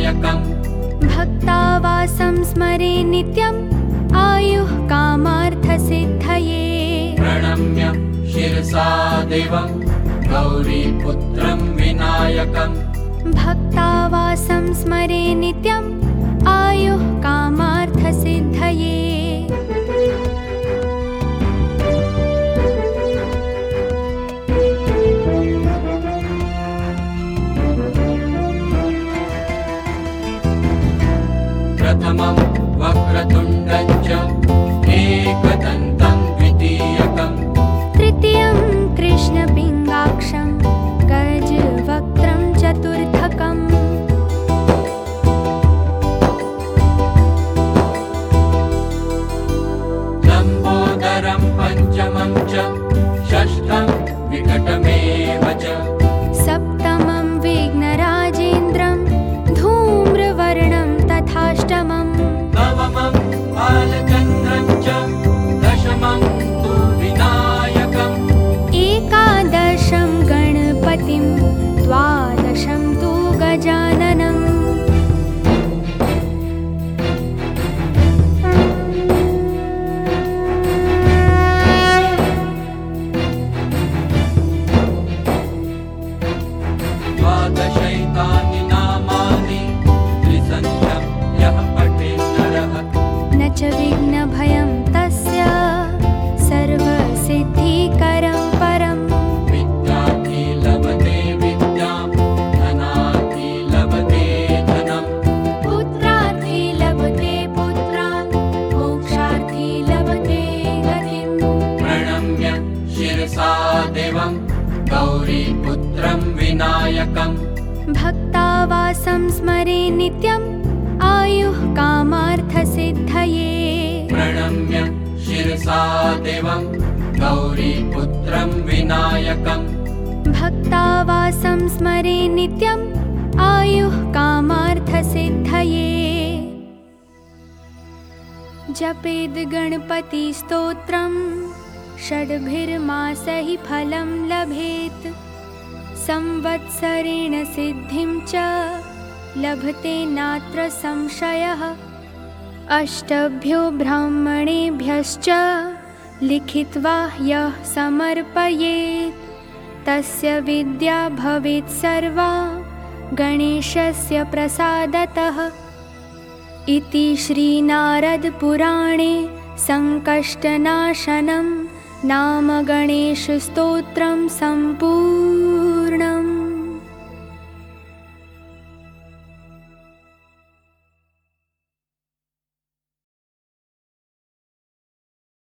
विनायकम् भक्तावासं स्मरे नित्यम् आयुः कामार्थसिद्धये प्रणम्य शिरसा देवं गौरीपुत्रं विनायकम् भक्तावासं स्मरे नित्यम् आयुः कामार्थसिद्धये प्रथमं वक्रतुण्डं च एकदन्तं द्वितीयकम् तृतीयं कृष्णपिङ्गाक्षं गजवक्त्रं चतुर्थकम् लम्बोदरं पञ्चमं च षष्ठं विकटमेव च सप्तमं विघ्नराजेन्द्रं धूम्रवर्णं तथाष्टमम् नवमं बालचन्द्रं च दशमं तु विनायकम् एकादशं गणपतिं द्वादशं तु गजाननम् द्वादशैतानि नामानि त्रिसन्ध्यं यः पठेत् नरः न च विघ्नभयं तस्य सर्वसिद्धिकरं परम् विद्यार्थी लभते विद्यां धनार्थी लभते धनम् पुत्रार्थी लभते पुत्रान् मोक्षार्थी लभते गतिम् प्रणम्य शिरसा देवं गौरीपुत्रं विनायकम् भक्तावासं स्मरे नित्यम् आयुः कामार्थसिद्धये प्रणम्य शिरसा देवं गौरीपुत्रं विनायकम् भक्तावासं स्मरे नित्यम् आयुः कामार्थसिद्धये जपेद् गणपतिस्तोत्रं षड्भिर्मासैः फलं लभेत् संवत्सरेण सिद्धिं च लभते नात्र संशयः अष्टभ्यो ब्राह्मणेभ्यश्च लिखित्वा यः समर्पयेत् तस्य विद्या भवेत् सर्वा गणेशस्य प्रसादतः इति श्रीनारदपुराणे संकष्टनाशनं नाम गणेशस्तोत्रं सम्पूर्णम्।